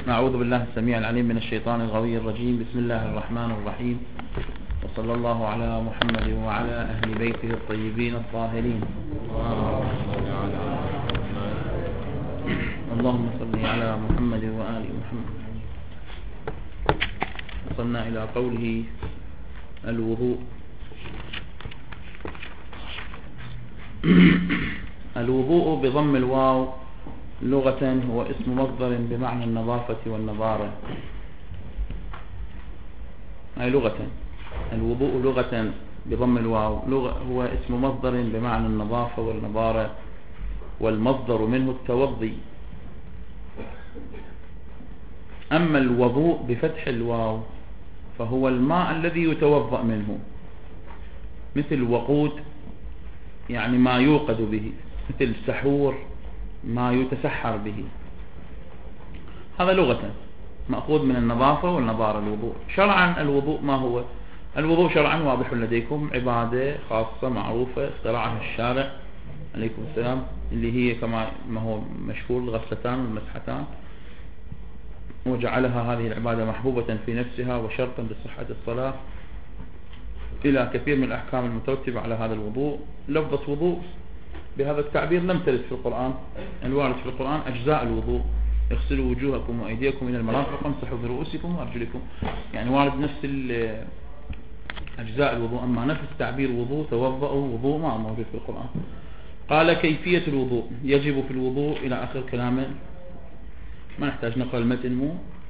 أعوذ بالله السميع العليم من الشيطان الغوي الرجيم. بسم الله الرحمن الرحيم، وصلى الله على محمد وعلى أهل بيته الطيبين الطاهرين. اللهم صل على محمد وآل محمد. وصلنا إلى قوله الوضوء. الوضوء بضم الواو لغة هو اسم مصدر بمعنى النظافة والنضارة. أي لغة الوضوء لغة بضم الواو هو اسم مصدر بمعنى النظافة والنضارة، والمصدر منه التوضي. أما الوضوء بفتح الواو فهو الماء الذي يتوضأ منه، مثل وقود يعني ما يوقد به، مثل سحور ما يتسحر به. هذا لغة مأخوذ من النظافة والنضارة. الوضوء شرعا، الوضوء ما هو؟ الوضوء شرعا واضح لديكم، عبادة خاصة معروفة اخترعها الشارع عليكم السلام، اللي هي كما ما هو مشهور الغسلتان والمسحتان، وجعلها هذه العبادة محبوبة في نفسها وشرطا لصحة الصلاة، إلى كثير من الأحكام المترتبة على هذا الوضوء. لفظة وضوء بهذا التعبير لم ترد في القرآن. الوارد في القرآن أجزاء الوضوء: اغسلوا وجوهكم وأيديكم إلى المرافق وامسحوا برؤوسكم وأرجلكم، يعني وارد نفس أجزاء الوضوء. أما نفس تعبير وضوء توضأوا وضوء ما موجود في القرآن. قال كيفية الوضوء: يجب في الوضوء إلى آخر كلامه. ما نحتاج نقرأ المتن، مو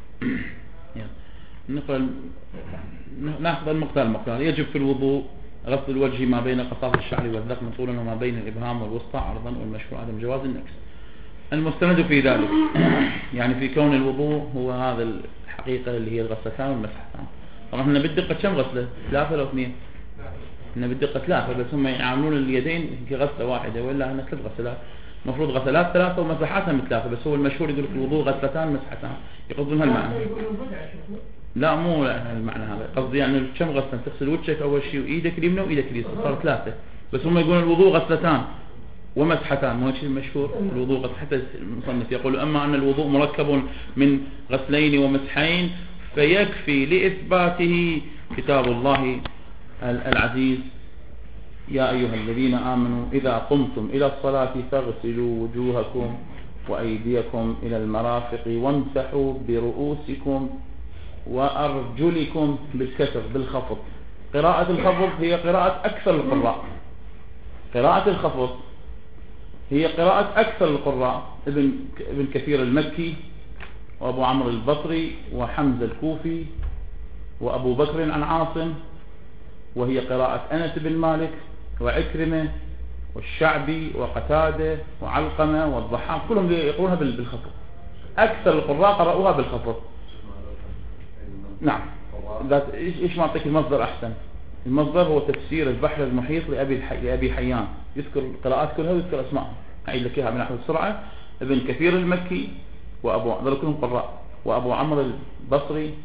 نقرأ، نأخذ المقدار. يجب في الوضوء غسل الوجه ما بين قصاص الشعر والذقن طولا، وما بين الإبهام والوسطى عرضا، والمشهور عدم جواز النكس. المستند في ذلك يعني في كون الوضوء هو هذا الحقيقة اللي هي الغسلتان والمسحتان. طبعا احنا بالدقة كم غسلة؟ 3 أو 2؟ احنا بالدقة 3، بس هم يعاملون اليدين في غسلة واحدة، وإلا هنا 3 غسلات. المفروض غسلات 3 ومسحاتها من 3، بس هو المشهور يقول في الوضوء غسلتان مسحتان، يقصدون هالمعنى. لا مو المعنى هذا، قصدي يعني كم غسلة؟ تغسل وجهك أول شيء وإيدك اليمنى وإيدك اليسرى، صار 3، بس هم يقولون الوضوء غسلتان ومسحتان، مو شيء مشهور الوضوء. حتى المصنف يقول: أما أن الوضوء مركب من غسلين ومسحين فيكفي لإثباته كتاب الله العزيز: يا أيها الذين آمنوا إذا قمتم إلى الصلاة فاغسلوا وجوهكم وأيديكم إلى المرافق وامسحوا برؤوسكم وأرجلكم، بالكسر بالخفض. قراءة الخفض هي قراءة أكثر القراء. قراءة الخفض هي قراءة أكثر القراء: ابن كثير المكي، وأبو عمرو البصري، وحمزة الكوفي، وأبو بكر عن عاصم، وهي قراءة أنس بن مالك وعكرمة والشعبي وقتادة وعلقمة والضحاك، كلهم يقرونها بالخفض. أكثر القراء قرأوها بالخفض. نعم. إيش ما أعطيك المصدر أحسن؟ المصدر هو تفسير البحر المحيط لأبي حيان، يذكر القراءات كلها ويذكر أسمائهم. أعيد لك إياها بنحو السرعة: ابن كثير المكي، ذول كلهم قراء، وأبو عمرو البصري،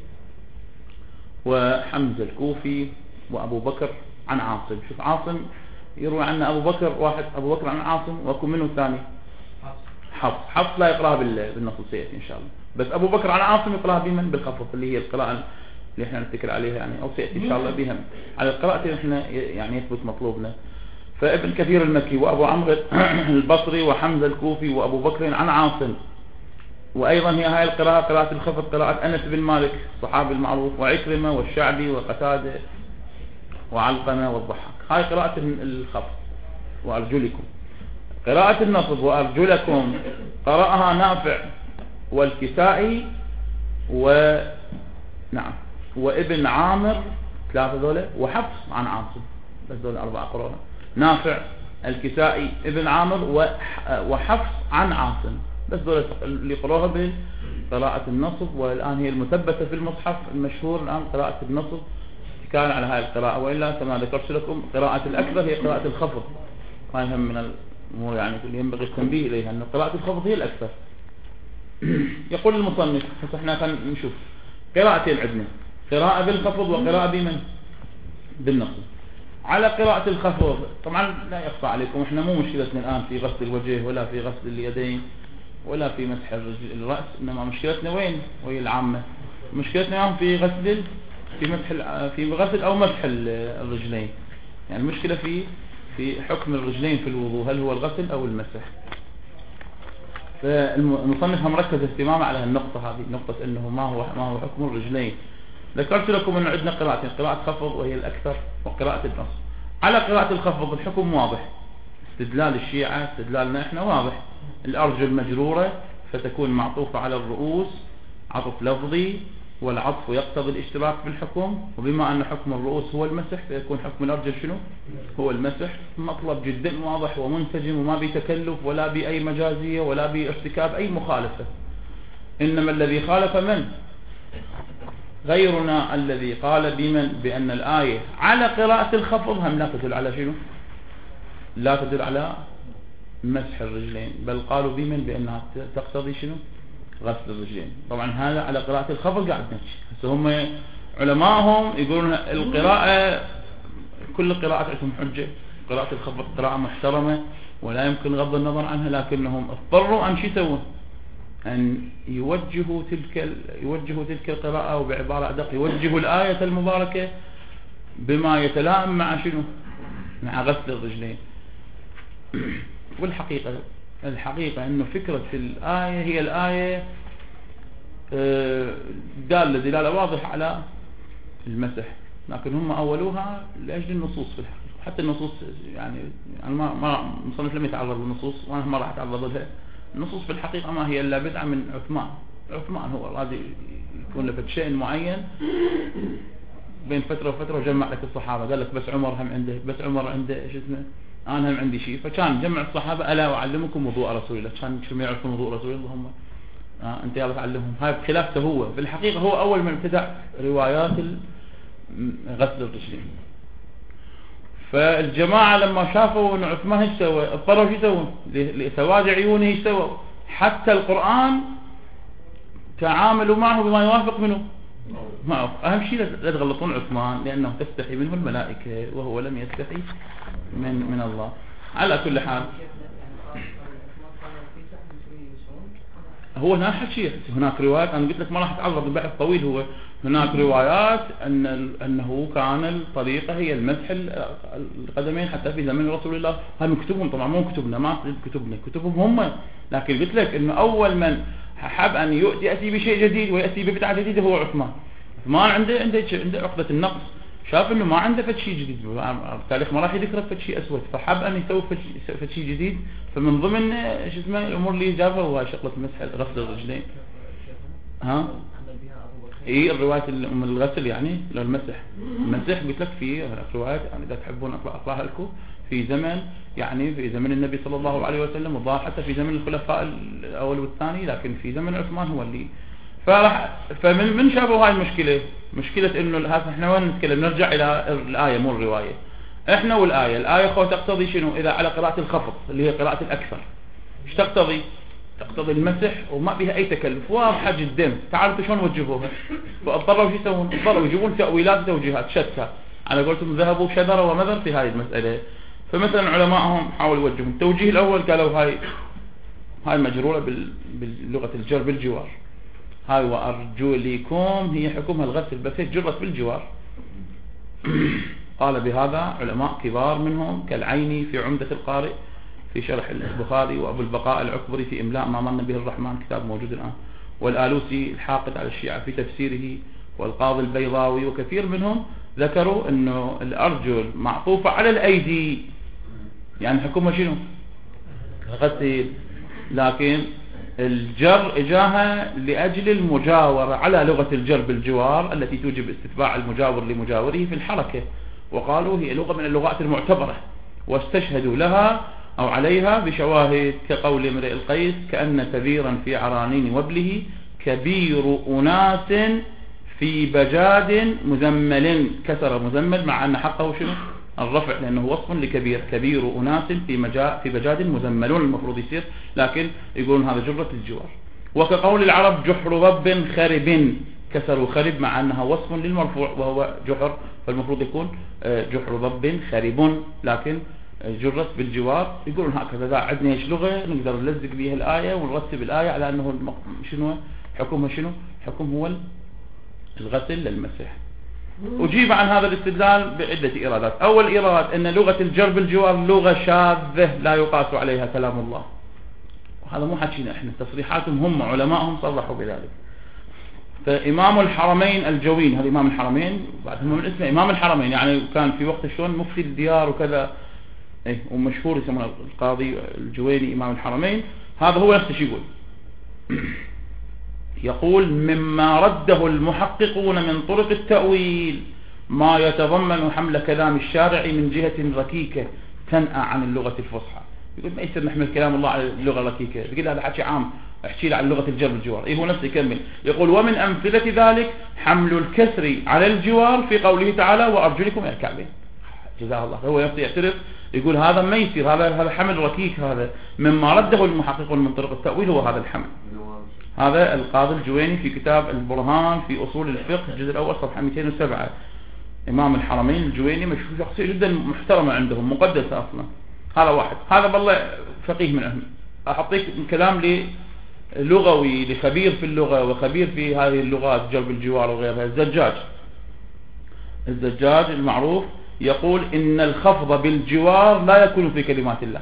وحمزة الكوفي، وأبو بكر عن عاصم. شوف عاصم يروي عنه أبو بكر، واحد أبو بكر عن عاصم، ويكون منه الثاني حفص لا يقرأها بالنص سيأتي إن شاء الله، بس أبو بكر عن عاصم يقرأها بمن؟ بالخفض، اللي هي القراءة اللي احنا نتكل عليها يعني، أو سيأتي إن شاء الله بهم على القراءة اللي احنا يعني يثبت مطلوبنا. فابن كثير المكي وأبو عمرو البصري وحمزة الكوفي وأبو بكر عن عاصم. وأيضا هي هاي القراءة قراءة الخفض قراءة أنس بن مالك الصحابي المعروف، وعكرمة والشعبي وقتادة وعلقمة والضحاك. هاي قراءة الخفض. وأرجلكم. قراءة النصب وأرجلكم قرأها نافع والكسائي وابن عامر، 3 ذولا، وحفص عن عاصم، بس ذول 4 قراءة: نافع، الكسائي، ابن عامر، وحفص عن عاصم، بس ذول اللي قرأوها بقراءة النصب. والآن هي المثبتة في المصحف المشهور الآن قراءة النصب، كان على هاي القراءة، وإلا كما ذكرت لكم قراءة الأكثر هي قراءة الخفض. هاي هم من الأمور يعني اللي ينبغي التنبيه إليها، أن قراءة الخفض هي الأكثر. يقول المصنف: احنا نشوف قراءتين عندنا، قراءة بالخفض وقراءة بالنصب. على قراءة الخفض طبعا لا يخفى عليكم، احنا مو مشكلتنا الآن في غسل الوجه ولا في غسل اليدين ولا في مسح الرأس، إنما مشكلتنا وين؟ وهي العامة، مشكلتنا في غسل، في مسح في غسل أو مسح الرجلين. يعني المشكلة في حكم الرجلين في الوضوء، هل هو الغسل أو المسح. فالمصنف مركز اهتمامه على النقطة هذه، نقطة أنه ما هو حكم الرجلين. ذكرت لكم أنه عندنا قراءتين، قراءة خفض وهي الأكثر، وقراءة النص. على قراءة الخفض الحكم واضح، استدلال الشيعة استدلالنا احنا واضح، الأرجل مجرورة فتكون معطوفة على الرؤوس، عطف لفظي، والعطف يقتضي الاشتراك بالحكم، وبما أن حكم الرؤوس هو المسح فيكون حكم الأرجل شنو؟ هو المسح. مطلب جدا واضح ومنسجم، وما بتكلف ولا بأي مجازية ولا بارتكاب أي مخالفة. إنما الذي خالف من؟ غيرنا الذي قال بأن الآية على قراءة الخفض هم لا تدل على شنو؟ لا تدل على مسح الرجلين، بل قالوا بأنها تقتضي شنو؟ غسل الرجلين. طبعا هذا على قراءة الخفض قاعد نمشي. هسه هم علماءهم يقولون القراءة كل القراءات عندهم حجة، قراءة الخفض قراءة محترمة ولا يمكن غض النظر عنها، لكنهم اضطروا أن شو يسوون؟ أن يوجهوا تلك القراءة، وبعبارة أدق يوجهوا الآية المباركة بما يتلائم مع شنو؟ مع غسل الرجلين. والحقيقة أنه فكرة الآية هي الآية دلالة واضحة على المسح، لكن هم أولوها لأجل النصوص. في الحقيقة حتى النصوص يعني ما مصنف لم يتعرض للنصوص، وأنا ما راح أتعرض لها. النصوص في الحقيقة ما هي إلا بدعة من عثمان هو راضي يكون له شيء معين بين فترة وفترة وجمع لك الصحابة، قال لك بس عمر هم عنده، بس عمر عنده شو اسمه، أنا هم عندي شيء، فكان جمع الصحابة ألا أعلمكم وضوء رسول الله، كان شو ما يعرفون وضوء رسول الله هم أنت يلا تعلمهم. هاي بخلافته هو في الحقيقة هو أول من ابتدع روايات غسل الرجلين. فالجماعة لما شافوا أن عثمان ايش سوى اضطروا شو يسوون؟ لسواد عيونه ايش سووا؟ حتى القرآن تعاملوا معه بما يوافق منه معه. أهم شيء لا تغلطون عثمان، لأنه تستحي منه الملائكة وهو لم يستحي من الله. على كل حال هو هناك حكي، هناك روايات أنا قلت لك ما راح أتعرض البحث طويل. هو هناك روايات أنه كان الطريقة هي المسح القدمين حتى في زمن رسول الله. هاي من كتبهم طبعا، مو كتبنا، ما كتبهم هم. لكن قلت لك أنه أول من حب أن يأتي بشيء جديد ويأتي ببدعة جديدة هو عثمان. عنده عقدة النقص، شاف انه ما عنده فد شيء جديد، التاريخ ما راح يذكر فد شيء اسود، فحب ان يسوي فد شيء جديد. فمن ضمن شو اسمه الامور اللي جابها هو شغله مسح غسل الرجلين. اي الروايه من الغسل يعني لو المسح قلت لك في روايات يعني اذا تحبون اقراها لكم في زمن، يعني في زمن النبي صلى الله عليه وسلم، وظاهر حتى في زمن الخلفاء الاول والثاني، لكن في زمن عثمان هو اللي فمن شافوا هاي المشكلة، مشكلة انه هذا احنا وين نتكلم، نرجع الى الآية مو الرواية. احنا الآية خو تقتضي شنو؟ اذا على قراءة الخفض اللي هي قراءة الاكثر ايش تقتضي؟ تقتضي المسح وما بها اي تكلف، واضحة جدا. تعرفوا شلون وجهوها؟ فاضطروا شو يسوون؟ اضطروا يجيبون تأويلات وتوجيهات شتى، على قولتهم ذهبوا شذر ومذر في هذه المسألة. فمثلا علماءهم حاولوا يوجهون. التوجيه الاول قالوا هاي مجرورة باللغة الجر بالجوار، هاي وأرجلكم هي حكمها الغسل بس هي جرت بالجوار. قال بهذا علماء كبار منهم كالعيني في عمدة القارئ في شرح البخاري، وأبو البقاء العكبري في إملاء ما من به الرحمن، كتاب موجود الآن، والآلوسي الحاقد على الشيعة في تفسيره، والقاضي البيضاوي، وكثير منهم ذكروا أنه الأرجل معطوفة على الأيدي، يعني حكمها شنو؟ غسل. لكن الجر إجاها لأجل المجاورة على لغة الجر بالجوار التي توجب استتباع المجاور لمجاوره في الحركة، وقالوا هي لغة من اللغات المعتبرة، واستشهدوا لها أو عليها بشواهد كقول امرئ القيس كأن كبيرا في عرانين وبله كبير أناس في بجاد مزمل، كسر مزمل مع أن حقه شنو؟ الرفع، لأنه وصف لكبير، كبير أناس في بجاد مزملون المفروض يصير، لكن يقولون هذا جرة الجوار. وكقول العرب جحر ضب خرب، كسروا خرب مع أنها وصف للمرفوع وهو جحر، فالمفروض يكون جحر ضب خرب، لكن جرت بالجوار، يقولون هكذا إذا عندنا ايش لغة نقدر نلزق بها الآية ونرتب الآية على أنه شنو حكمها، شنو حكم هو الغسل للمسح. أجيب عن هذا الاستدلال بعدة إيرادات. أول إيراد أن لغة الجر بالجوار لغة شاذة لا يقاس عليها كلام الله، وهذا مو حكينا احنا، تصريحاتهم هم علماءهم صرحوا بذلك. فإمام الحرمين الجوين، هذا إمام الحرمين بعد هم من اسمه إمام الحرمين، يعني كان في وقت شلون مفتي الديار وكذا، ومشهور يسمونه القاضي الجويني إمام الحرمين. هذا هو نفسه شو يقول، يقول مما رده المحققون من طرق التأويل ما يتضمن حمل كلام الشارع من جهة ركيكة تنأى عن اللغة الفصحى. يقول ما يصير نحمل كلام الله على اللغة الركيكة، يقول هذا حكي عام، احكي له عن لغة الجر بالجوار. هو نفسه يكمل يقول ومن أمثلة ذلك حمل الكسر على الجوار في قوله تعالى وأرجلكم إلى الكعبين. جزاه الله، هو نفسه يعترف يقول هذا ما يصير، هذا حمل ركيك، هذا مما رده المحققون من طرق التأويل هو هذا الحمل. هذا القاضي الجويني في كتاب البرهان في أصول الفقه الجزء الأول صفحة 207. إمام الحرمين الجويني مشهور، شخصية جدا محترمة عندهم، مقدسة أصلا. هذا واحد، هذا بالله فقيه منهم. أحطيك كلام لغوي لخبير في اللغة وخبير في هذه اللغات جرب الجوار وغيرها، الزجاج المعروف يقول إن الخفض بالجوار لا يكون في كلمات الله.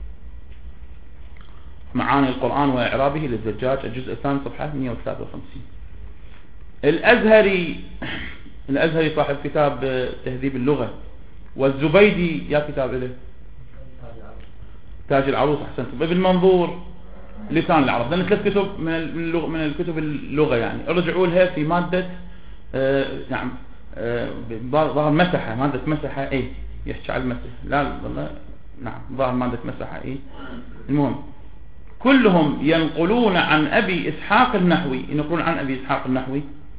معاني القرآن وإعرابه للزجاج الجزء الثاني صفحة 153. الأزهري صاحب كتاب تهذيب اللغة، والزبيدي يا كتاب له تاج العروس، أحسنتم، ابن منظور لسان العرب. لأن 3 كتب من الكتب اللغة، يعني ارجعوا لها في مادة نعم ظهر مسحة، مادة مسحة يحكي على المسح، لا نعم ظهر مادة مسحة المهم كلهم ينقلون عن أبي إسحاق النحوي، ينقلون عن أبي إسحاق النحوي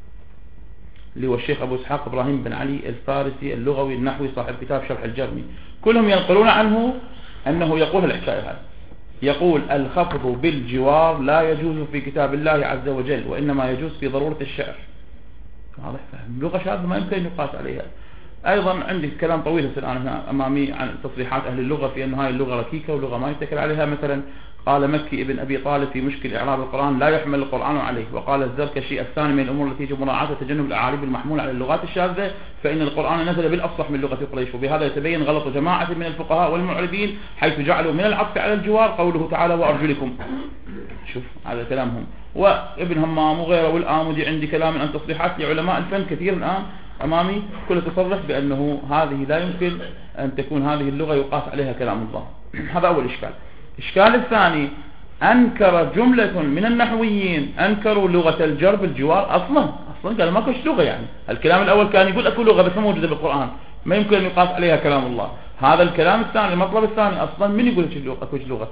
اللي هو الشيخ أبو إسحاق إبراهيم بن علي الفارسي اللغوي النحوي صاحب كتاب شرح الجرمي. كلهم ينقلون عنه أنه يقول الحكاية هذه، يقول الخفض بالجوار لا يجوز في كتاب الله عز وجل، وإنما يجوز في ضرورة الشعر. واضح؟ فهم لغة شاذة ما يمكن يقاس عليها. أيضا عندي كلام طويل الآن هنا أمامي عن تصريحات أهل اللغة في أن هاي اللغة ركيكة ولغة ما يتكل عليها. مثلا قال مكي ابن أبي طالب في مشكل إعراب القرآن لا يحمل القرآن عليه. وقال الزركشي الثاني من الأمور التي يجب مراعاة تجنب الأعاريب المحمولة على اللغات الشاذة، فإن القرآن نزل بالأفصح من لغة قريش، وبهذا يتبين غلط جماعة من الفقهاء والمعربين حيث جعلوا من العطف على الجوار قوله تعالى وأرجلكم. شوف هذا كلامهم. وابن همام وغيره والآمدي عندي كلام عن تصريحات لعلماء الفن كثير الآن أمامي، كل تصرح بأنه هذه لا يمكن أن تكون هذه اللغة يقاس عليها كلام الله. هذا أول إشكال. الإشكال الثاني أنكر جملة من النحويين أنكروا لغة الجر بالجوار أصلا قال ما كش لغة، يعني الكلام الأول كان يقول أكو لغة بس ما موجودة بالقرآن ما يمكن أن يقاس عليها كلام الله. هذا الكلام الثاني المطلب الثاني أصلا من يقول أكو لغة،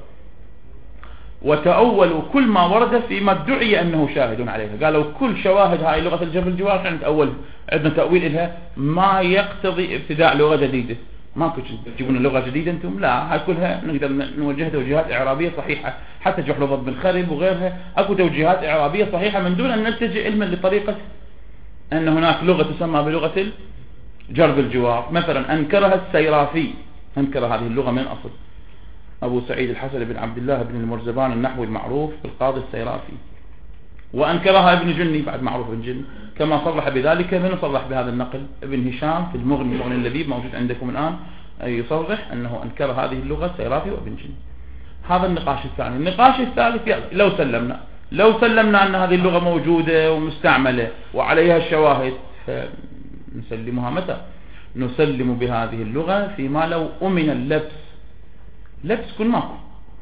وتأولوا كل ما ورد فيما ادعي أنه شاهد عليها. قالوا كل شواهد هاي لغة الجر بالجوار احنا نتأولها، عندنا تأويل لها ما يقتضي ابتداء لغة جديدة. ما كنت تجيبون لغة جديدة أنتم، لا هاي كلها نقدر نوجهها توجيهات إعرابية صحيحة، حتى جحلو ضد بن خرب وغيرها أكو توجيهات إعرابية صحيحة من دون أن نلتجئ علما لطريقة أن هناك لغة تسمى بلغة الجر بالجوار. مثلا أنكرها السيرافي، أنكر هذه اللغة من أصل أبو سعيد الحسن بن عبد الله بن المرزبان النحوي المعروف القاضي السيرافي، وأنكرها ابن جني بعد معروف ابن جني، كما صرح بذلك من صرح بهذا النقل ابن هشام في المغني اللذيذ موجود عندكم الآن، يصرح أنه أنكر هذه اللغة السيرافي وابن جني. هذا النقاش الثاني. النقاش الثالث لو سلمنا أن هذه اللغة موجودة ومستعملة وعليها الشواهد، نسلمها متى؟ نسلم بهذه اللغة فيما لو أمن اللبس كل ماكو.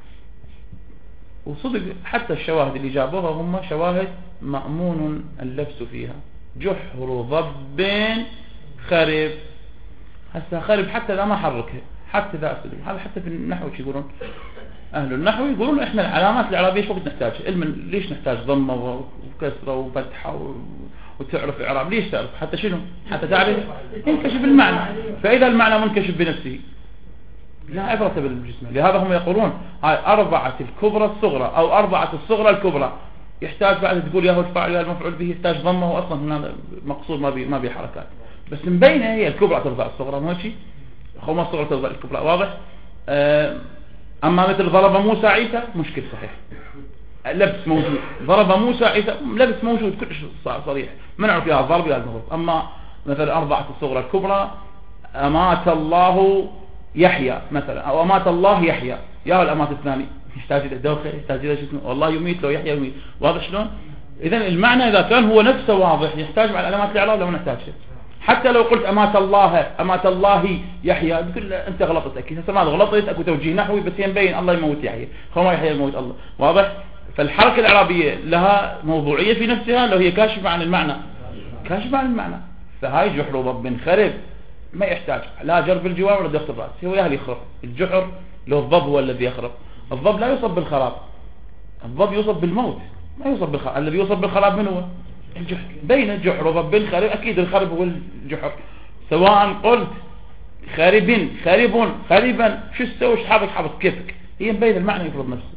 وصدق حتى الشواهد اللي جابوها هم شواهد مأمون اللبس فيها. جحر ضب خرب، هسه خرب حتى ذا ما حركها، حتى ذا أسلم. هذا حتى في النحو يقولون أهل النحو يقولون إحنا العلامات الإعرابية شو نحتاج علم، ليش نحتاج ضمة وكسرة وفتحة وتعرف إعراب؟ ليش تعرف؟ حتى شنو؟ حتى تعرف ينكشف المعنى. فإذا المعنى منكشف بنفسه لا عبرة بالجسم. لهذا هم يقولون هاي 4 الكبرى الصغرى أو 4 الصغرى الكبرى، يحتاج بعد تقول ياهو الفاعل المفعول به يحتاج ضمه، وأصلا هنا مقصود ما بي حركات، بس مبينة هي الكبرى ترفع الصغرى، ما شيء خمس الصغرى ترفع الكبرى. واضح؟ أما مثل ضرب موسى عيسى مشكل صحيح، لبس موجود، ضرب موسى عيسى لبس موجود كلش صريح، منعوا فيها الضرب لازم الضرب. أما مثل 4 الصغرى الكبرى، أمات الله يحيى مثلا، أو أمات الله يحيى، يا الأمات الثاني يحتاج إلى دوخة، يحتاج إلى شيء، والله يميت لو يحيى يميت، واضح شلون؟ إذن المعنى إذا كان هو نفسه واضح يحتاج مع العلامات الإعراب لو نحتاج شيء. حتى لو قلت أمات الله يحيى بتقول أنت غلطت أكيد، هسه ما غلطت، أكو توجيه نحوي بس ينبين الله يموت يحيى، هو ما يحيى يموت الله، واضح؟ فالحركة الإعرابية لها موضوعية في نفسها لو هي كاشفة عن المعنى، كاشفة عن المعنى. فهاي جحر ضب خرب ما يحتاج لا جرب الجوار ولا ضغط الرأس، هو ياهل يخرب. الجحر لو الضب هو الذي يخرب، الضب لا يصب بالخراب، الضب يصب بالموت، ما يصب بالخراب. الذي يصب بالخراب من هو؟ الجحر. بين الجحر وضب الخرب أكيد الخرب هو الجحر، سواء قلت خارب خاربا شو تسوي، ايش حابك كيفك، هي بين المعنى يفرض نفسه.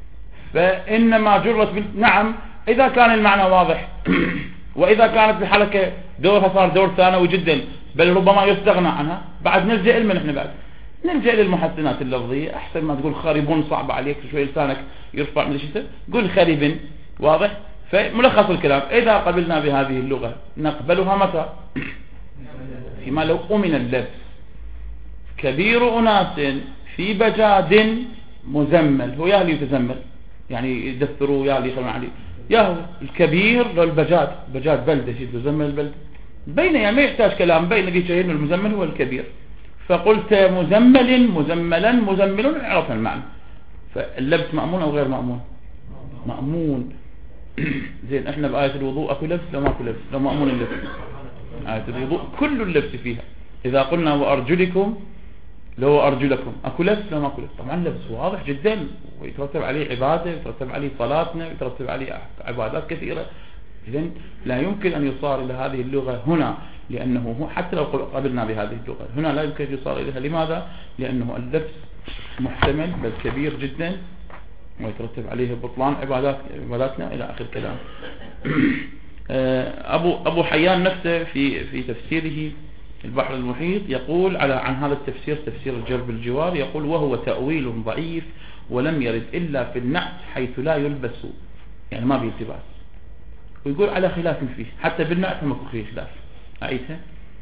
فإنما جرت نعم إذا كان المعنى واضح وإذا كانت الحركة دورها صار دور ثانوي جدا، بل ربما يستغنى عنها، بعد نلجأ لمن احنا بعد نلجأ للمحسنات اللفظية. أحسن ما تقول خاربون صعب عليك شوي لسانك يرفع من الشتاء، قل خارب، واضح. فملخص الكلام إذا قبلنا بهذه اللغة نقبلها متى؟ فيما لو أمن اللبس. كبير أناس في بجاد مزمل، هو يا اللي يتزمل يعني يدثروا يا اللي يخلون عليه، يا هو الكبير للبجاد، بجاد بلدة شيء تزمل البلدة بين، يعني ما يحتاج كلام، بين اللي شهيرنا المزمل هو الكبير. فقلت مزملا مزمل عرفنا المعنى. فاللبس مأمون أو غير مأمون؟ مأمون. زين احنا بآية الوضوء اكو لبس لو ماكو لبس؟ لو مأمون اللبس. آية الوضوء كل اللبس فيها. إذا قلنا وأرجلكم لو أرجلكم اكو لبس لو ماكو لبس؟ طبعا لبس واضح جدا، ويترتب عليه عبادة، يترتب عليه صلاتنا، يترتب عليه عبادات كثيرة. إذن لا يمكن أن يصار إلى هذه اللغة هنا، لأنه هو حتى لو قبلنا بهذه اللغة هنا لا يمكن أن يصار إليها. لماذا؟ لأنه اللبس محتمل بل كبير جدا، ويترتب عليه بطلان عباداتنا إلى آخر كلام. أبو حيان نفسه في تفسيره البحر المحيط يقول عن هذا التفسير، تفسير الجرب الجوار، يقول وهو تأويل ضعيف ولم يرد إلا في النعت حيث لا يلبس، يعني ما بيه التباس، ويقول على خلاف فيه، حتى بالنعت ما فيه خلاف. أعيدها.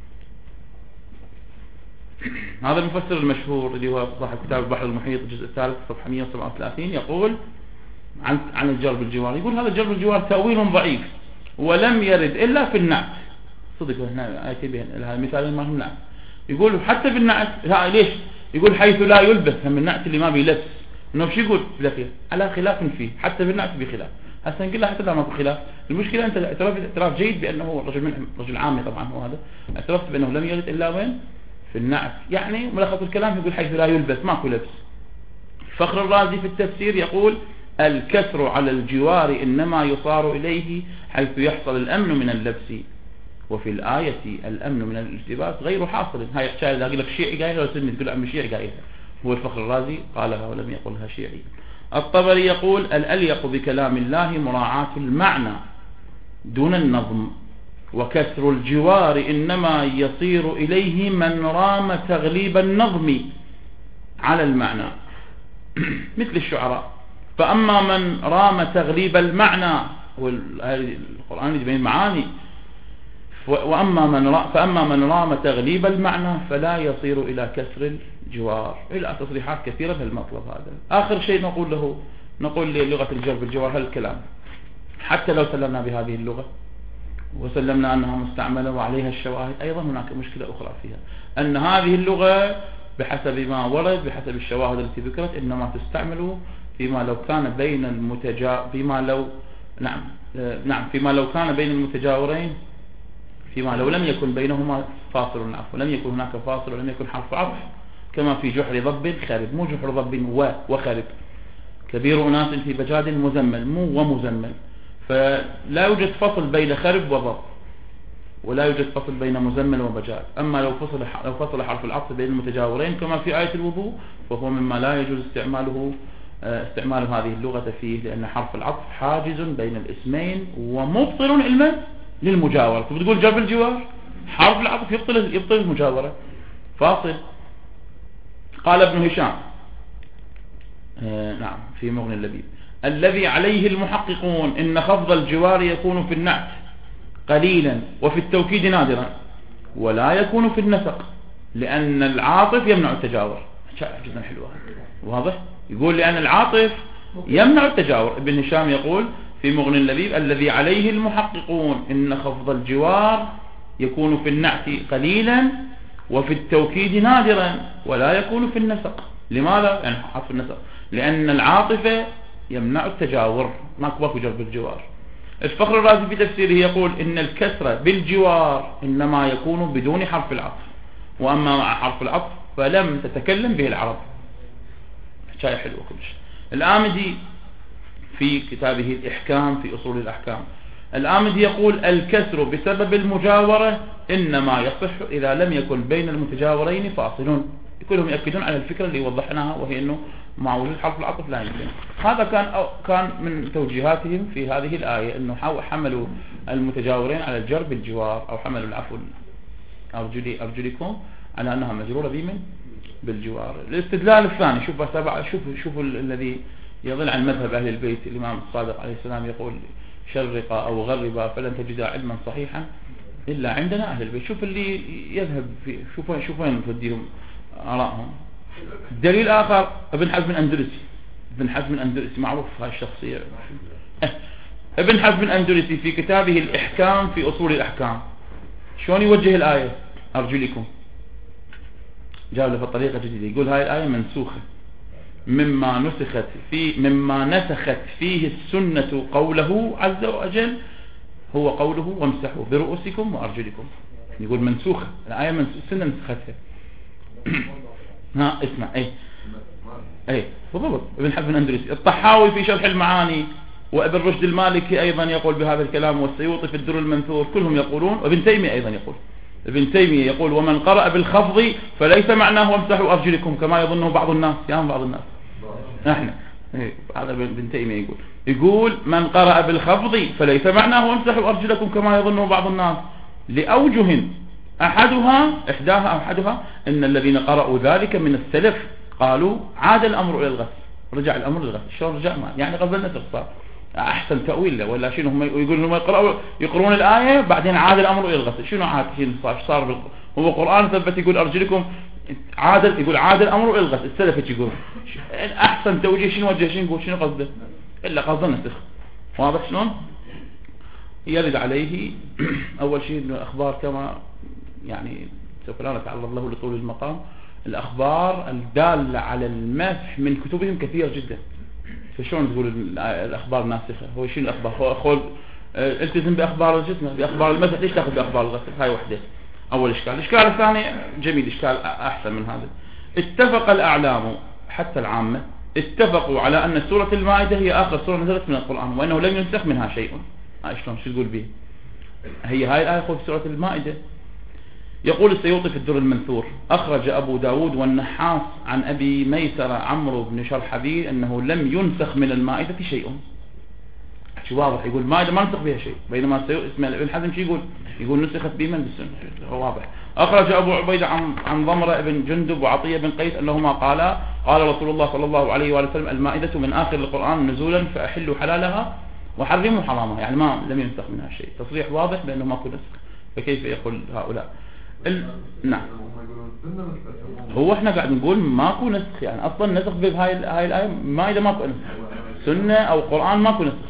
هذا المفسر المشهور اللي هو صاحب كتاب البحر المحيط الجزء الثالث صفحة 137 يقول عن الجرب الجوار، يقول هذا الجرب الجوار تأويل ضعيف ولم يرد إلا في النعت. صدق هنا آية بين هذا مثال ما هم نعت. يقول حتى بالنعت ليش؟ يقول حيث لا يلبس، هم النعت اللي ما بيلبس، انه شو يقول بالأخير على خلاف فيه، حتى بالنعت بخلاف. هسه نقول له حتى لا ماكو خلاف. المشكلة أنت اعتراف جيد بأنه رجل عامي طبعا هو هذا، اعترفت بأنه لم يرد إلا وين؟ في النعت. يعني ملخص الكلام يقول حيث لا يلبس ماكو لبس. فخر الرازي في التفسير يقول الكسر على الجوار إنما يصار إليه حيث يحصل الأمن من اللبس، وفي الآية الأمن من الالتباس غير حاصل. هاي حكاية إذا أقول لك شيعي قايلها ولا سني تقول عم شيعي قايلها، هو الفخر الرازي قالها ولم يقلها شيعي. الطبري يقول الأليق بكلام الله مراعاة المعنى دون النظم، وكسر الجوار إنما يصير إليه من رام تغليب النظم على المعنى مثل الشعراء. فأما من رام تغليب المعنى، والقرآن يبين المعاني، فأما من رام تغليب المعنى فلا يصير إلى كسر الجوار، إلى تصريحات كثيرة بهالمطلب هذا. آخر شيء نقول للغة الجرب الجوار هالكلام، حتى لو سلمنا بهذه اللغة وسلمنا أنها مستعملة وعليها الشواهد، أيضا هناك مشكلة أخرى فيها، أن هذه اللغة بحسب ما ورد بحسب الشواهد التي ذكرت إنما تستعمل فيما لو كان بين فيما لو كان بين المتجاورين، فيما لو لم يكن بينهما فاصل، لم يكن هناك فاصل ولم يكن حرف عطف، كما في جحر ضب خرب، مو جحر ضب وخرب. كبير أناس في بجاد مزمل، مو ومزمل. فلا يوجد فصل بين خرب وضب، ولا يوجد فصل بين مزمل وبجاد. أما لو فصل حرف العطف بين المتجاورين كما في آية الوضوء، فهو مما لا يجوز استعمال هذه اللغة فيه، لأن حرف العطف حاجز بين الاسمين ومبطل علما للمجاورة. بتقول جرب الجوار حرف العطف يبطل المجاورة، فاصل. قال ابن هشام نعم في مغني اللبيب. الذي عليه المحققون إن خفض الجوار يكون في النعت قليلا وفي التوكيد نادرا ولا يكون في النسق لأن العاطف يمنع التجاور. جدا حلوة، واضح. يقول لأن العاطف يمنع التجاور. ابن هشام يقول في مغني اللبيب الذي عليه المحققون إن خفض الجوار يكون في النعت قليلا وفي التوكيد نادرا ولا يكون في النسق. لماذا؟ يعني حرف النسق لأن العاطفة يمنع التجاور، ماكو جر بالجوار. الفخر الرازي في تفسيره يقول إن الكسرة بالجوار إنما يكون بدون حرف العطف، وأما مع حرف العطف فلم تتكلم به العرب. شيء حلو كلش. الآمدي في كتابه الإحكام في أصول الأحكام، الآمدي يقول الكسر بسبب المجاورة إنما يصح إذا لم يكن بين المتجاورين فاصل. كلهم يؤكدون على الفكرة اللي وضحناها، وهي أنه مع وجود حرف العطف لا يمكن. هذا كان من توجيهاتهم في هذه الآية، أنه حملوا المتجاورين على الجر بالجوار، أو حملوا العفو أرجلكم على أنها مجرورة بمن بالجوار. الاستدلال الثاني، شوفوا الذي يظل عن مذهب أهل البيت. الإمام الصادق عليه السلام يقول شرق أو غرب فلن تجد علما صحيحا إلا عندنا أهل البيت. شوف اللي يذهب في شوف وين توديهم آرائهم. دليل آخر ابن حزم الأندلسي. ابن حزم الأندلسي معروف هاي الشخصية. ابن حزم الأندلسي في كتابه الإحكام في أصول الأحكام شلون يوجه الآية أرجلكم؟ جاب له بطريقة جديدة. يقول هاي الآية منسوخة مما نسخت فيه السنة قوله عز وجل، هو قوله وامسحوا برؤوسكم وأرجلكم. يقول منسوخة الآية، السنة نسختها. ها اسمع. اي بالضبط. ابن حزم الأندلسي. الطحاوي في شرح المعاني، وابن رشد المالكي أيضا يقول بهذا الكلام، والسيوطي في الدر المنثور، كلهم يقولون. وابن تيمية أيضا يقول. ابن تيمية يقول ومن قرأ بالخفض فليس معناه وامسحوا أرجلكم كما يظنه بعض الناس. بعض الناس احنا هذا ابن تيمية يقول من قرأ بالخفض فليس معناه وامسحوا أرجلكم كما يظنه بعض الناس لأوجه أحدها أن الذين قرأوا ذلك من السلف قالوا عاد الأمر إلى الغسل، رجع الأمر للغسل. شلون رجع؟ يعني غسل النسخ صار أحسن تأويل له، ولا شنو؟ هم يقولون يقرؤون الآية بعدين عاد الأمر إلى الغسل. شنو عاد؟ صار هو قرآن ثبت يقول أرجلكم يقول عاد الأمر إلى الغسل. السلف يقول أحسن توجيه شنو وجه شنو يقول شنو قصده إلا قصد النسخ. واضح شلون؟ يرد عليه أول شيء إنه الأخبار كما يعني سوف لا نتعرض له لطول المقام. الأخبار الدالة على المسح من كتبهم كثير جدا. فشلون تقول الأخبار ناسخة؟ هو شنو الأخبار؟ هو التزم بأخبار الجسم، بأخبار المسح، ليش تأخذ بأخبار الغسل؟ هاي وحدة. أول إشكال. الإشكال الثاني جميل، إشكال أحسن من هذا. اتفق الأعلام حتى العامة اتفقوا على أن سورة المائدة هي آخر سورة نزلت من القرآن، وأنه لم ينسخ منها شيء. شلون شو تقول به؟ هاي الآية في سورة المائدة. يقول السيوطي في الدر المنثور أخرج أبو داود والنحاس عن أبي ميسر عمرو بن شرحبيل أنه لم ينسخ من المائدة شيء. شو واضح. يقول المائدة ما نسخ بها شيء، بينما اسمه ابن حزم شو يقول نسخت بمن بالسنة. واضح. أخرج أبو عبيدة عن ضمرة بن جندب وعطية بن قيس أنهما قال رسول الله صلى الله عليه وسلم المائدة من آخر القرآن نزولا فأحلوا حلالها وحرموا حرامها. يعني ما لم ينسخ منها شيء. تصريح واضح بأنه ماكو نسخ. فكيف يقول هؤلاء نعم. هو احنا قاعد نقول ماكو نسخ، يعني اصلا نسخ بهاي الآية ما إذا ماكو نسخ سنة او قرآن ماكو نسخ.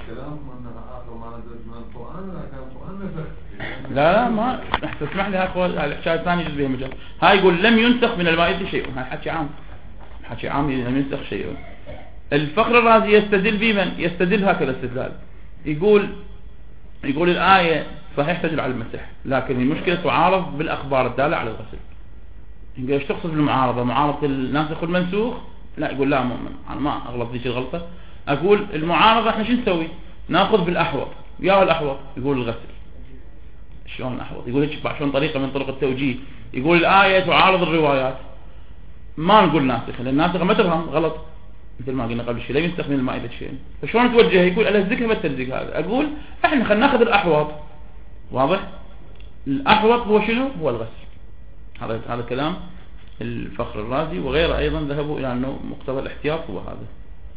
لا ما تسمح لي هاي الحكاية الثانية جزء بها مجال. هاي يقول لم ينسخ من المائدة شيء. هاي حكي عام لم ينسخ شيء. الفخر الرازي يستدل بمن؟ يستدل هكذا استدلال. يقول الآية صحيح تدل على المسح، لكن المشكلة تعارض بالأخبار الدالة على الغسل. يقول ايش تقصد بالمعارضة؟ معارضة الناسخ والمنسوخ؟ لا، يقول لا أنا ما أغلط ذيك الغلطة. أقول المعارضة احنا شو نسوي؟ ناخذ بالأحوط. يا الأحوط يقول الغسل. شلون الأحوط؟ يقول هيك شلون طريقة من طرق التوجيه. يقول الآية تعارض الروايات، ما نقول ناسخ لأن الناسخ ما تفهم غلط مثل ما قلنا قبل شيء، لا ينسخ من المائدة شيء. فشلون توجه؟ يقول ألزقها بالتلزيق هذا. أقول احنا خلينا ناخذ الأحوط. واضح. الأحوط هو شنو؟ هو الغسل. هذا كلام الفخر الرازي وغيره أيضا ذهبوا إلى أنه مقتضى الاحتياط هو هذا.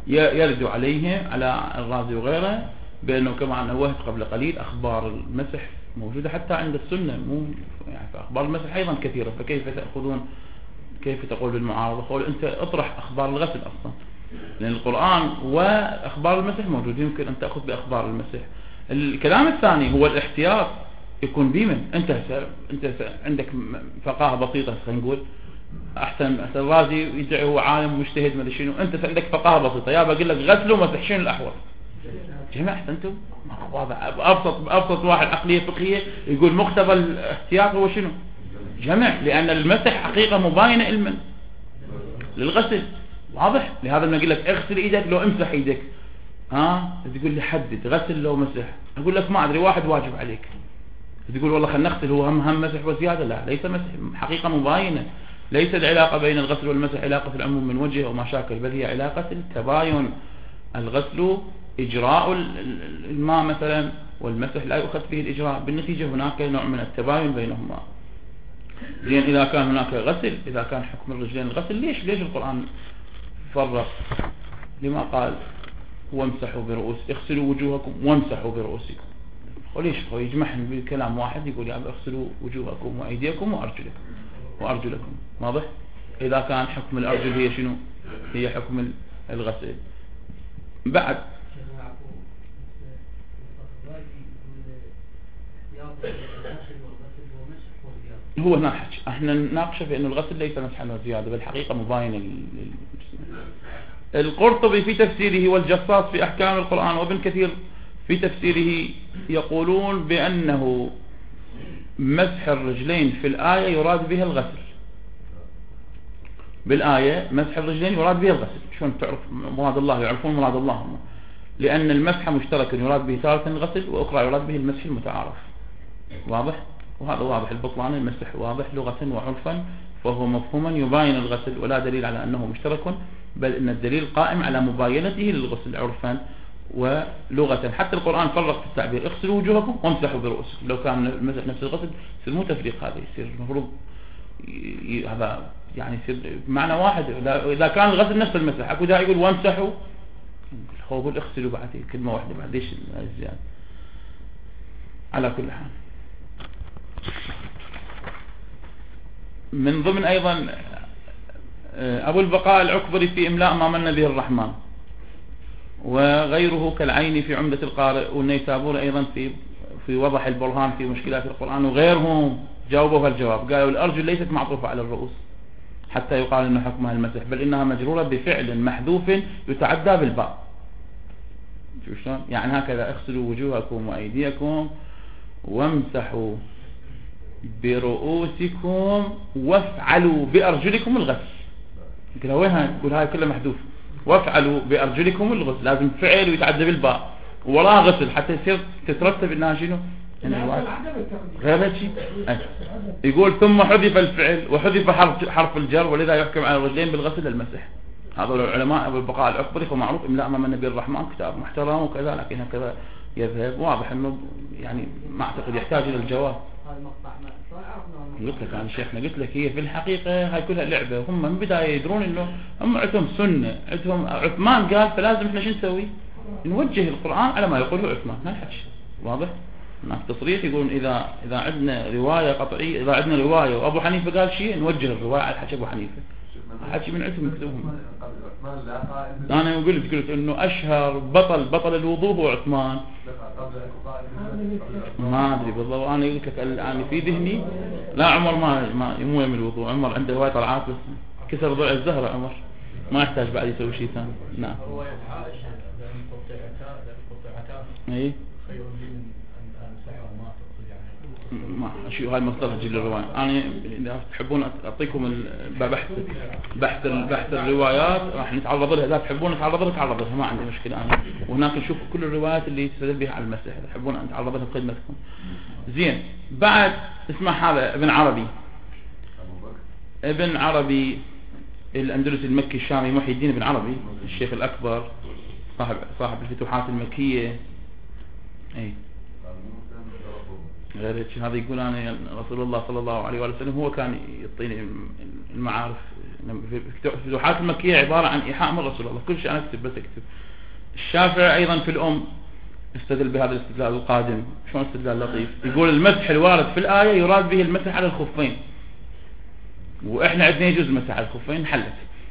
يرد عليهم على الرازي وغيره بأنه كما نوهت قبل قليل أخبار المسح موجودة حتى عند السنة، مو يعني أخبار المسح أيضا كثيرة، فكيف تأخذون، كيف تقول بالمعارضة؟ قول أنت اطرح أخبار الغسل أصلا، لأن القرآن وأخبار المسح موجود، يمكن أن تأخذ بأخبار المسح. الكلام الثاني هو الاحتياط يكون بمن؟ أنت عندك فقاهة بسيطة، خلينا نقول أحسن الرازي يدعي هو عالم مجتهد ما شنو، أنت عندك فقاهة بسيطة، يا بقول لك غسل ومسح شنو الأحوط؟ جماعة أحسنتم واضح. أبسط واحد عقلية فقهية يقول مقتضى الاحتياط هو شنو؟ جمع، لأن المسح حقيقة مباينة علما للغسل، واضح. لهذا ما أقول لك اغسل إيدك لو امسح إيدك، تقول لي حدد غسل لو مسح، أقول لك ما أدري واحد واجب عليك، تقول والله خلينا نغسل هو هم مسح وزيادة، لا ليس مسح، حقيقة مباينة، ليس العلاقة بين الغسل والمسح علاقة العموم من وجه أو مشاكل، بل هي علاقة التباين. الغسل إجراء الماء مثلا، والمسح لا يؤخذ فيه الإجراء، بالنتيجة هناك نوع من التباين بينهما. زين إذا كان هناك غسل، إذا كان حكم الرجلين الغسل، ليش القرآن فرق؟ لما قال وامسحوا برؤوس، اغسلوا وجوهكم وامسحوا برؤوسكم؟ وليش هو يجمعهم بكلام واحد، يقول يعني اغسلوا وجوهكم وأيديكم وأرجلكم، واضح. إذا كان حكم الأرجل هي شنو؟ هي حكم الغسل. بعد هو ناحج، احنا نناقشه في أن الغسل ليس مسحا وزيادة، بالحقيقة مباينة القرطبي في تفسيره والجصاص في أحكام القرآن وابن كثير في تفسيره يقولون بأنه مسح الرجلين في الآية يراد بها الغسل، بالآية مسح الرجلين يراد بها الغسل. شلون تعرف مراد الله؟ يعرفون مراد الله هم. لأن المسح مشترك يراد به تارة الغسل، وأخرى يراد به المسح المتعارف، واضح. وهذا واضح البطلان، المسح واضح لغة وعرفا، فهو مفهوما يباين الغسل، ولا دليل على أنه مشترك، بل إن الدليل قائم على مباينته للغسل عرفا ولغة. حتى القرآن فرق في التعبير، اغسلوا وجوهكم وامسحوا برؤوسكم، لو كان المسح نفس الغسل يصير مو تفريق، هذا يصير المفروض هذا يعني يصير معنى واحد. إذا كان الغسل نفس المسح، أكو دا يقول وامسحوا، هو يقول اغسلوا بعد كلمة واحدة، بعد ليش الزيادة؟ على كل حال، من ضمن أيضا أبو البقاء العكبري في إملاء ما من به الرحمن، وغيره كالعيني في عمدة القارئ، والنيسابور أيضا في وضح البرهان في مشكلات القرآن، وغيرهم جاوبوا الجواب، قالوا الأرجل ليست معطوفة على الرؤوس حتى يقال أنه حكمها المسح، بل إنها مجرورة بفعل محذوف يتعدى بالباء. شو شلون؟ يعني هكذا اغسلوا وجوهكم وأيديكم وامسحوا برؤوسكم وافعلوا بأرجلكم الغسل. يقول وينها؟ يقول هاي كلها محذوف، وافعلوا بأرجلكم الغسل، لازم فعل ويتعدى بالباء وراه غسل حتى يصير تترتب انها شنو؟ غير شيء. يقول ثم حذف الفعل وحذف حرف الجر، ولذا يحكم على الرجلين بالغسل المسح. هذول العلماء أبو البقاء العكبري هو معروف إملاء أمام النبي الرحمن، كتاب محترم وكذا، لكن هكذا يذهب، واضح أنه يعني ما أعتقد يحتاج إلى الجواب. قلت لك أنا شيخنا، قلت لك هي في الحقيقة هاي كلها لعبة، هم من بداية يدرون إنه هم عندهم سنة، عندهم عثمان قال، فلازم إحنا شو نسوي؟ نوجه القرآن على ما يقوله عثمان، ما الحكي واضح. هناك تصريح يقولون إذا عندنا رواية قطعية، إذا عندنا رواية وأبو حنيفة قال شيء نوجه الرواية على حكي أبو حنيفة، حكي من عندهم يكتبهم. أنا قلت إنه أشهر بطل الوضوء هو عثمان، ما أدري بالضبط، أنا قلت لك الآن في ذهني لا عمر ما مو يم الوضوء، عمر عنده هواي طلعات بس كسر ضلع الزهرة، عمر ما يحتاج بعد يسوي شيء ثاني. نعم. إيه ما شو هاي مصدر تجي للرواية. أنا إذا تحبون أعطيكم بحث الروايات راح نتعرض لها، إذا تحبون نتعرض لها ما عندي مشكلة أنا، وهناك نشوف كل الروايات اللي تستدل بها على المسح، إذا تحبون أن نتعرض لها بخدمتكم. زين. بعد اسمع هذا ابن عربي الأندلسي المكي الشامي، محي الدين ابن عربي الشيخ الأكبر، صاحب الفتوحات المكية. غير هيك هذا يقول أنا رسول الله صلى الله عليه وسلم هو كان يعطيني المعارف في الفتوحات المكية عبارة عن إيحاء من رسول الله، كل شيء أنا أكتب بس أكتب. الشافعي أيضا في الأم استدل بهذا الاستدلال القادم. شلون استدلال لطيف؟ يقول المسح الوارد في الآية يراد به المسح على الخفين، وإحنا عندنا يجوز المسح على الخفين. حلت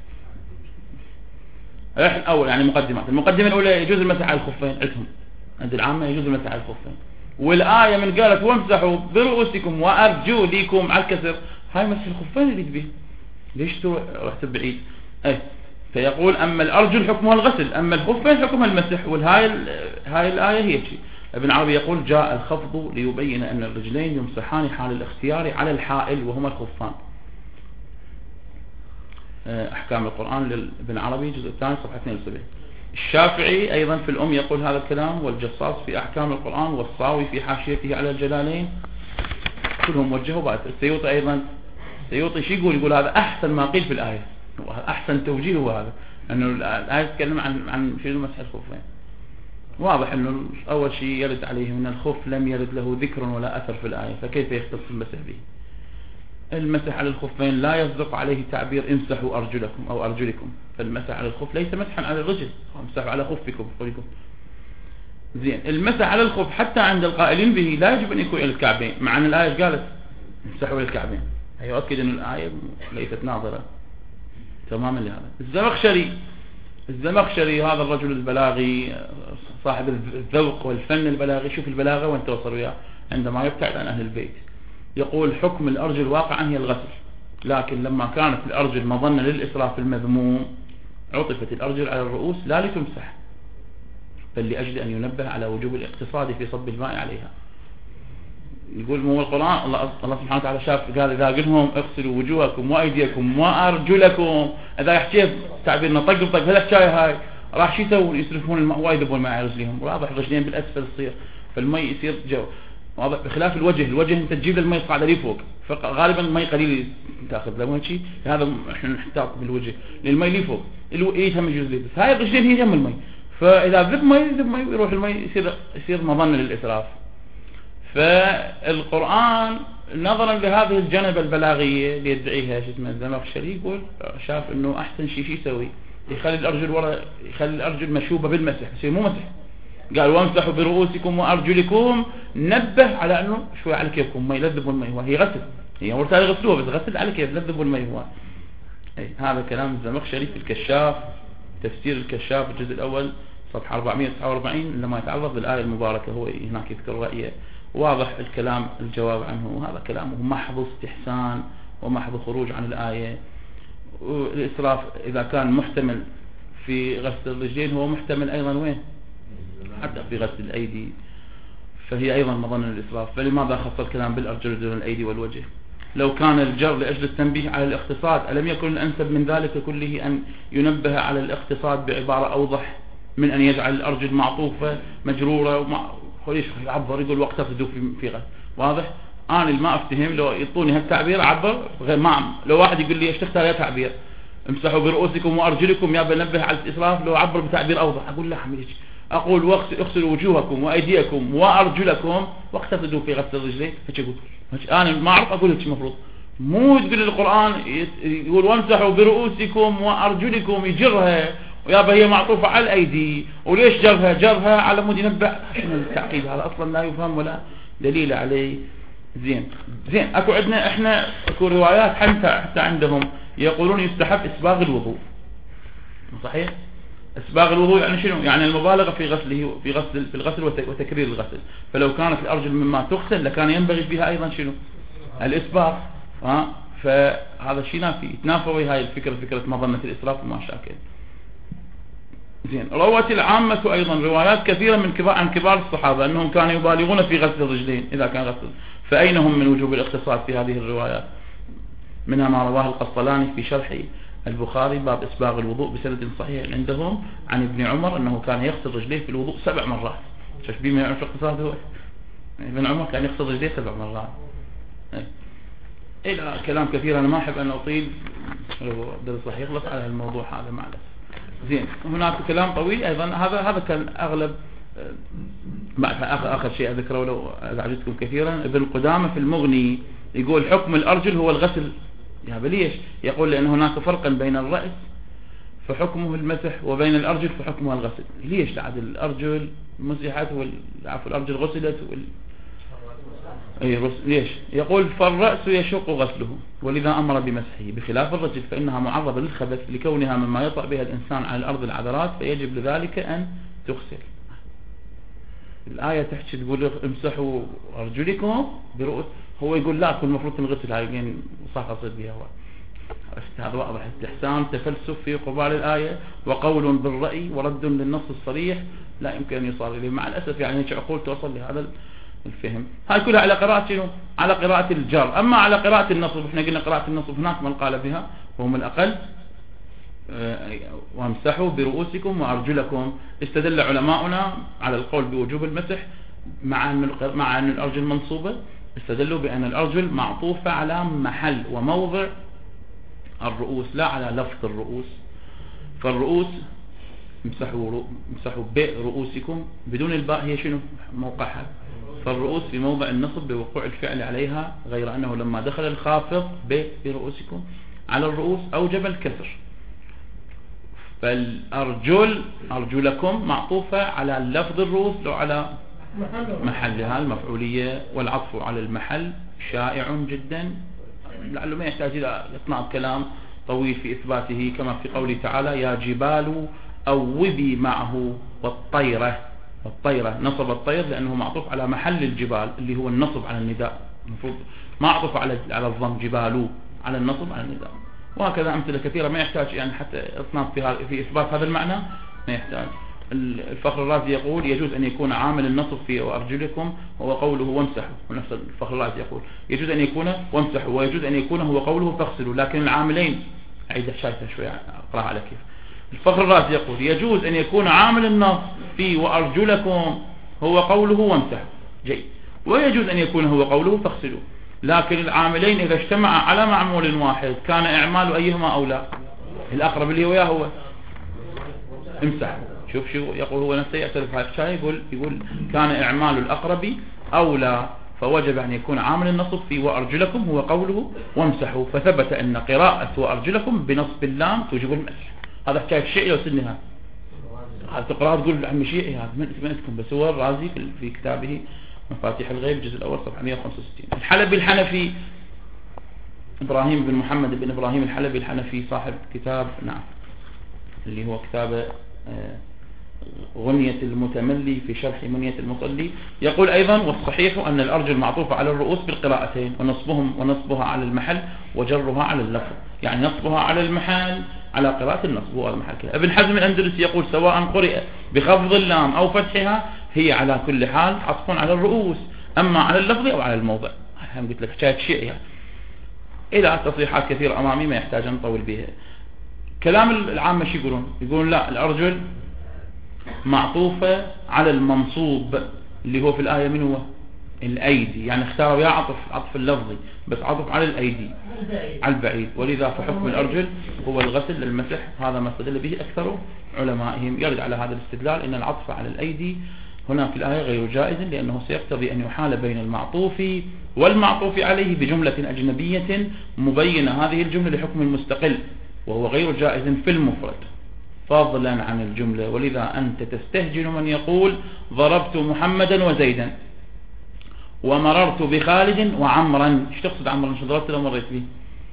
إحنا أول يعني مقدمات، المقدمة الأولى يجوز المسح على الخفين عندهم، عند العامة يجوز المسح على الخفين. والآية من قالت وامسحوا برؤوسكم وأرجلكم على الكسر، هاي مسح الخفين اللي به، ليش رحت بعيد؟ فيقول أما الأرجل حكمها الغسل، أما الخفين حكمها المسح. هاي الآية هي شيء. ابن عربي يقول جاء الخفض ليبين أن الرجلين يمسحان حال الاختيار على الحائل وهما الخفان. أحكام القرآن لابن عربي الجزء الثاني صفحة 72. الشافعي أيضا في الأم يقول هذا الكلام، والجصاص في أحكام القرآن، والصاوي في حاشيته على الجلالين، كلهم وجهوا بعد. السيوطي أيضا، السيوطي شو يقول هذا أحسن ما قيل في الآية، أحسن توجيه هو هذا، أنه الآية تتكلم عن شنو مسح الخفين. واضح أنه أول شيء يرد عليه من الخف لم يرد له ذكر ولا أثر في الآية، فكيف يختص المسح به؟ المسح على الخفين لا يصدق عليه تعبير امسحوا أرجلكم أو أرجلكم، فالمسح على الخف ليس مسحا على الرجل، امسحوا على خفكم. زين، المسح على الخف حتى عند القائلين به لا يجب أن يكون إلى الكعبين، مع أن الآية قالت امسحوا إلى الكعبين، يؤكد أن الآية ليست ناظرة تماما لهذا. الزمخشري هذا الرجل البلاغي صاحب الذوق والفن البلاغي، شوف البلاغة وانت وصل وياه عندما يبتعد عن أهل البيت، يقول حكم الأرجل واقعا هي الغسل، لكن لما كانت الأرجل مظنة للإسراف المذموم عطفت الأرجل على الرؤوس لا لتمسح، بل لأجل أن ينبه على وجوب الاقتصاد في صب الماء عليها. يقول مو القرآن الله سبحانه وتعالى شاف قال إذا قلهم اغسلوا وجوهكم وأيديكم وأرجلكم، إذا يحكي تعبيرنا طق هالحكاية هاي راح شو يسوون؟ يسرفون الماء وايد يبون الماء على رجليهم، واضح رجلين بالأسفل تصير، فالمي يصير جو واضح. بخلاف الوجه انت تجيب المي قاعده لي فوق، فغالبا المي قليل تاخذ له شيء، هذا احنا نحتاط بالوجه للمي لي فوق، ايدهم يجوز لي، بس هاي الرجلين هي جنب المي، فاذا ذب مي يروح المي يصير مظنه للاسراف. فالقرآن نظرا لهذه الجنبه البلاغيه اللي يدعيها شو اسمه الزمخشري، يقول شاف انه احسن شيء يسوي يخلي الارجل ورا، يخلي الارجل مشوبه بالمسح، يصير مو مسح. قال وامسحوا برؤوسكم وارجلكم، نبه على انه شوي على كيفكم ما يلذبوا المي، وهي غسل، هي مرتاح يغسلوها بس غسل على كيف لذبوا المي هو. هذا كلام الزمخشري في الكشاف، تفسير الكشاف الجزء الاول صفحه 449 لما يتعرض للآية المباركة، هو هناك يذكر رأيه، واضح الكلام الجواب عنه، هذا كلامه محض استحسان ومحض خروج عن الآية. والإسراف إذا كان محتمل في غسل الرجلين هو محتمل أيضا وين؟ حتى في غسل الأيدي، فهي أيضا مظنة الإسراف، فلماذا خص الكلام بالأرجل دون الأيدي والوجه؟ لو كان الجر لأجل التنبيه على الاقتصاد، ألم يكن الأنسب من ذلك كله أن ينبه على الاقتصاد بعبارة أوضح من أن يجعل الأرجل معطوفة مجرورة يعبر يقول وقت تفدو في غسل؟ واضح؟ أنا ما أفتهم لو يعطوني هالتعبير أعبر غير ما، لو واحد يقول لي ايش تختار يا تعبير امسحوا برؤوسكم وأرجلكم، يا بنبه على الإسراف، لو أعبر بتعبير أوضح أقول لا حميد، أقول اغسلوا وجوهكم وأيديكم وأرجلكم واقتصدوا في غسل الرجلين، فشقول أنا ما أعرف أقول لك مفروض، مو تقول القرآن يقول وامسحوا برؤوسكم وأرجلكم يجرها، ويابا هي معطوفة على الأيدي، وليش جرها على مود ينبه؟ شنو التعقيد هذا أصلا لا يفهم ولا دليل عليه. زين اكو عندنا احنا اكو روايات حتى عندهم يقولون يستحب اسباغ الوضوء، صحيح؟ اسباغ الوضوء يعني شنو؟ يعني المبالغه في غسله في الغسل وتكرير الغسل، فلو كانت الارجل مما تغسل لكان ينبغي فيها ايضا شنو؟ الاسباغ. فهذا الشيء نافي، يتنافى ويا هاي الفكره، فكره مظنه الاسراف وما شاكل. زين، روت العامة أيضا روايات كثيرة عن كبار الصحابة أنهم كانوا يبالغون في غسل الرجلين إذا كان غسل، فأين هم من وجوب الاقتصاد في هذه الروايات؟ منها ما رواه القسطلاني في شرح البخاري باب إسباغ الوضوء بسند صحيح عندهم عن ابن عمر أنه كان يغسل رجليه في الوضوء 7 مرات. شوف بما يعرف الاقتصاد هو ابن عمر كان يغسل رجليه 7 مرات. إلى كلام كثير أنا ما أحب أن أطيل، الدرس راح يخلص على الموضوع هذا معلش. زين، هناك كلام طويل أيضا، هذا كان أغلب آخر شيء أذكره ولو أزعجتكم كثيرا، ابن قدامة في المغني يقول حكم الأرجل هو الغسل. يا ليش؟ يقول لأن هناك فرقا بين الرأس فحكمه المسح وبين الأرجل فحكمها الغسل. ليش؟ لعد الأرجل مسحت والعفو الأرجل غسلت ليش؟ يقول فالرأس يشق غسله ولذا أمر بمسحه، بخلاف الرجل فإنها معرضة للخبث لكونها مما يطأ بها الإنسان على الأرض العذرات فيجب لذلك أن تغسل. الآية تحكي تقول امسحوا أرجلكم برؤوس، هو يقول لا كل المفروض تنغسل، هاي صح قصد بها هو. هذا واضح استحسان تفلسف في قبال الآية وقول بالرأي ورد للنص الصريح لا يمكن أن يصار إليه. مع الأسف يعني هيك عقول توصل لهذا الفهم. هاي كلها على قراءة شنو؟ على قراءة الجر. أما على قراءة النصب، احنا قلنا قراءة النصب هناك من قال بها وهم الأقل، وامسحوا برؤوسكم وأرجلكم. استدل علماؤنا على القول بوجوب المسح مع أن الأرجل منصوبة، استدلوا بأن الأرجل معطوفة على محل وموضع الرؤوس لا على لفظ الرؤوس. فالرؤوس امسحوا برؤوسكم بدون الباء، هي شنو موقعها؟ فالرؤوس في موضع النصب بوقوع الفعل عليها، غير أنه لما دخل الخافض برؤوسكم على الرؤوس أوجب الكسر. فالأرجل أرجلكم معطوفة على لفظ الرؤوس لو على محلها المفعولية، والعطف على المحل شائع جدا لعله ما يحتاج إلى إطناب كلام طويل في إثباته، كما في قوله تعالى يا جبال أوبي معه والطيرة. والطيرة نصب الطير لأنه معطوف على محل الجبال اللي هو النصب على النداء، المفروض ما عطف على الضم، جبالو على النصب على النداء. وهكذا أمثلة كثيرة ما يحتاج يعني حتى إطناب في إثبات هذا المعنى ما يحتاج. الفخر الرازي يقول يجوز أن يكون عامل النصب في أرجلكم هو قوله وامسحوا، ونفس الفخر الرازي يقول يجوز أن يكون وامسحوا ويجوز أن يكون هو قوله فاغسلوا، لكن العاملين عيد شايفة شوية أقرأها على كيف. الفخر الرازي يقول يجوز أن يكون عامل النصب في وأرجلكم هو قوله وامسحوا جيد، ويجوز أن يكون هو قوله فاغسلوا، لكن العاملين إذا اجتمعا على معمول واحد كان إعمال أيهما أولى؟ الأقرب اللي هو هو امسحوا. شوف شو يقول هو نفسه يعترف هذا الشيء، يقول كان إعمال الأقرب أولى، فوجب أن يكون عامل النصب في وأرجلكم هو قوله وامسحوا، فثبت أن قراءة وأرجلكم بنصب اللام توجب المسح. هذا حكاية الشيعي لو سنها هذا تقرأ تقول عم شيعي هذا من اسمكم، بس هو الرازي في كتابه مفاتيح الغيب الجزء الأول صفحة 165. الحلبي الحنفي إبراهيم بن محمد بن إبراهيم الحلبي الحنفي صاحب كتاب اللي هو كتاب غنية المتملي في شرح منية المصلي، يقول أيضا والصحيح أن الأرجل معطوفة على الرؤوس بالقراءتين، ونصبها على المحل وجرها على اللفظ، يعني نصبها على المحل على قراءة النصب هو المحل كده. ابن حزم الأندلسي يقول سواء قرئ بخفض اللام أو فتحها هي على كل حال عطف على الرؤوس، أما على اللفظ أو على الموضع. هم قلت لك حكاية شيء يعني إلى تصريحات كثيرة أمامي ما يحتاج أن نطول بها. كلام العامة شو يقولون لا الأرجل معطوفة على المنصوب اللي هو في الآية من هو الأيدي، يعني اختاروا يا عطف اللفظي بس عطف على الأيدي على البعيد، ولذا فحكم الأرجل هو الغسل للمسح. هذا ما استدل به أكثر علمائهم. يرد على هذا الاستدلال أن العطف على الأيدي هنا في الآية غير جائز، لأنه سيقتضي أن يحال بين المعطوف والمعطوف عليه بجملة أجنبية مبينة هذه الجملة لحكم المستقل، وهو غير جائز في المفرد فضلا عن الجملة. ولذا أنت تستهجن من يقول ضربت محمدا وزيدا ومررت بخالد وعمرا. ايش تقصد عمرا؟ شو ضربت لو مريت به؟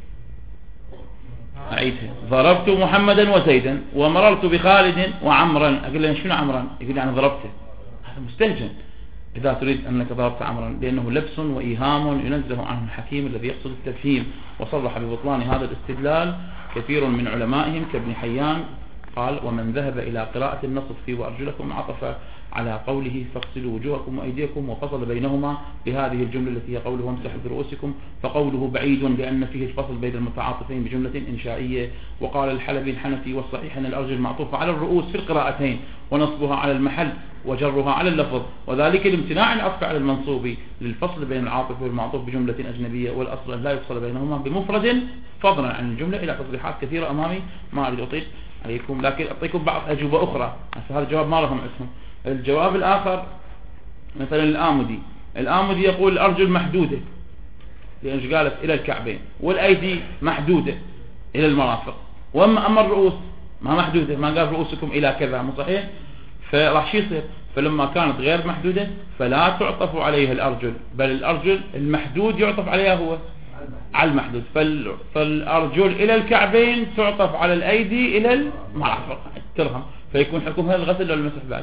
أعيدها. ضربت محمدا وزيدا ومررت بخالد وعمرا. أقول له شنو عمرا؟ يقول يعني ضربته. هذا مستهجن إذا تريد أنك ضربت عمرا، لأنه لبس وإيهام ينزه عنه الحكيم الذي يقصد التفهيم. وصرح ببطلان هذا الاستدلال كثير من علمائهم كابن حيان، قال ومن ذهب إلى قراءة النصب في وأرجلكم عطف على قوله فاغسلوا وجوهكم وأيديكم وفصل بينهما بهذه الجملة التي هي قوله وامسحوا برؤوسكم، فقوله بعيد لأن فيه الفصل بين المتعاطفين بجملة إنشائية. وقال الحلبي الحنفي والصحيح أن الأرجل معطوفة على الرؤوس في القراءتين ونصبها على المحل وجرها على اللفظ، وذلك لامتناع العطف على المنصوب للفصل بين العاطف والمعطوف بجملة أجنبية، والأصل أن لا يفصل بينهما بمفرد فضلا عن الجملة، إلى تصريحات كثيرة أمامي ما أريد أطيل عليكم، لكن أعطيكم بعض أجوبة أخرى. هذا الجواب ما لهم اسم. الجواب الآخر مثلا الآمدي يقول الأرجل محدودة لأنه قالت إلى الكعبين، والأيدي محدودة إلى المرافق، أما الرؤوس ما محدودة، ما قال رؤوسكم إلى كذا، مو صحيح؟ فراح شو يصير؟ فلما كانت غير محدودة فلا تعطف عليها الأرجل، بل الأرجل المحدود يعطف عليها هو على المحدود، فالأرجل إلى الكعبين تعطف على الأيدي إلى المرافق ترهم، فيكون حكمها الغسل ولا المسح بعد.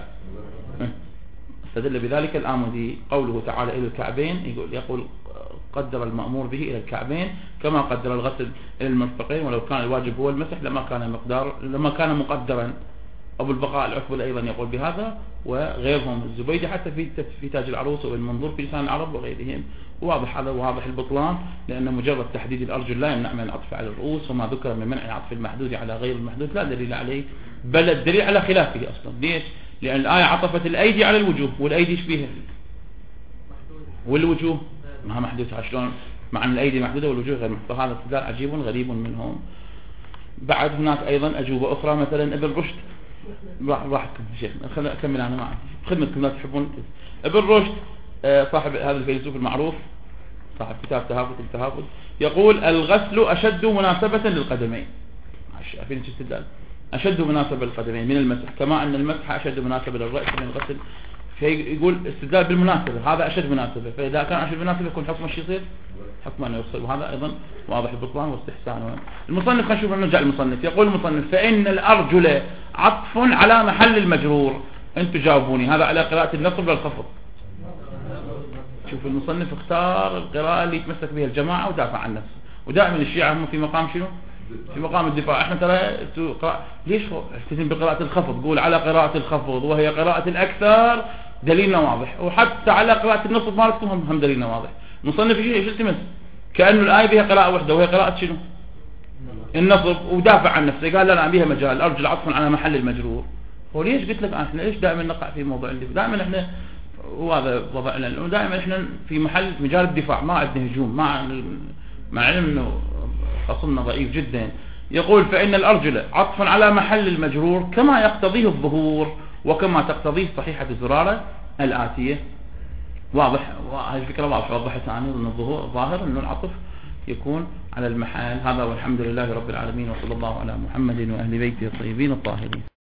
استدل بذلك الآمدي قوله تعالى إلى الكعبين، يقول قدر المأمور به إلى الكعبين كما قدر الغسل إلى المرفقين، ولو كان الواجب هو المسح لما كان مقدرا. أبو البقاء العقبة أيضا يقول بهذا، وغيرهم الزبيدي حتى في تاج العروس والمنظور في لسان العرب وغيرهم. واضح هذا، واضح البطلان، لأن مجرد تحديد الأرجل لا يمنع من العطف على الرؤوس، وما ذكر من منع عطف المحدود على غير المحدود لا دليل عليه، بل الدليل على خلافه أصلا. ليش؟ لأن الآية عطفت الأيدي على الوجوه، والأيدي ايش فيها؟ والوجوه ما محدودة، شلون مع أن الأيدي محدودة والوجوه غير محدودة؟ هذا استدلال عجيب غريب منهم. بعد هناك أيضا أجوبة أخرى، مثلا ابن رشد، راح شيخ خلينا أكمل أنا معي خدمتكم لا تحبون. ابن رشد صاحب هذا الفيلسوف المعروف صاحب كتاب التهافت يقول الغسل أشد مناسبة للقدمين. عارفين شو استدلال؟ أشد مناسبة للقدمين من المسح، كما أن المسح أشد مناسبة للرأس من الغسل، فيقول استدلال بالمناسبة، هذا أشد مناسبة، فإذا كان أشد مناسبة يكون حكم الشيء يصير حكم أنه يفصل، وهذا أيضا واضح البطلان واستحسان. المصنف خلينا نشوف، نرجع المصنف. يقول المصنف فإن الأرجل عطف على محل المجرور. أنتم جاوبوني، هذا على قراءة النصب ولا الخفض؟ شوف المصنف اختار القراءة اللي يتمسك بها الجماعة ودافع عن نفسه، ودائما الشيعة هم في مقام شنو؟ في مقام الدفاع. احنا ترى ليش التزم بقراءة الخفض؟ قول على قراءة الخفض وهي قراءة الأكثر دليلنا واضح، وحتى على قراءة النصب مالتكم هم دليلنا واضح. المصنف ايش التمس؟ كأنه الآية بها قراءة واحدة وهي قراءة شنو؟ النصب، ودافع عن نفسه قال لا بها مجال الأرجل عطفا على محل المجرور. وليش قلت لك احنا ليش دائما نقع في موضوع الدفاع؟ دائما احنا، وهذا وضعنا، دائما احنا في مجال الدفاع، ما عندنا هجوم، مع علم انه خصمنا ضعيف جدا. يقول فإن الأرجل عطفا على محل المجرور كما يقتضيه الظهور وكما تقتضيه صحيحة الزرارة الآتية. واضح، هذه الفكرة واضحة وضحتها أن الظهور ظاهر أن العطف يكون على المحل. هذا والحمد لله رب العالمين، وصلى الله على محمد وأهل بيته الطيبين الطاهرين.